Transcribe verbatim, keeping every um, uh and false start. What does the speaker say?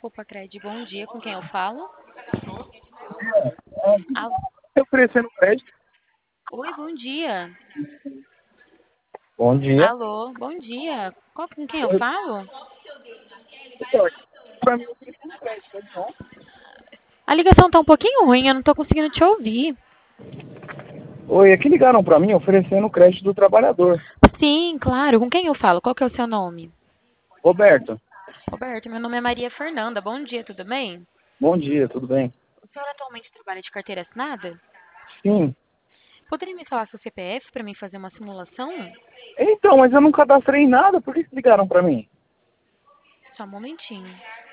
Repopacred, bom dia, com quem eu falo? Al- Oferecendo crédito. Oi, bom dia. Bom dia. Alô, bom dia. Qual, com quem eu falo? Pra mim, oferecendo crédito, tá bom? A ligação tá um pouquinho ruim, eu não tô conseguindo te ouvir. Oi, aqui ligaram pra mim oferecendo crédito do trabalhador. Sim, claro, com quem eu falo? Qual que é o seu nome? Roberto, Roberto, meu nome é Maria Fernanda. Bom dia, tudo bem? bom dia, tudo bem? O senhor atualmente trabalha de carteira assinada? Sim. Poderia me falar seu C P F para mim fazer uma simulação? Então, mas eu não cadastrei nada, por que que ligaram pra mim? Só um momentinho.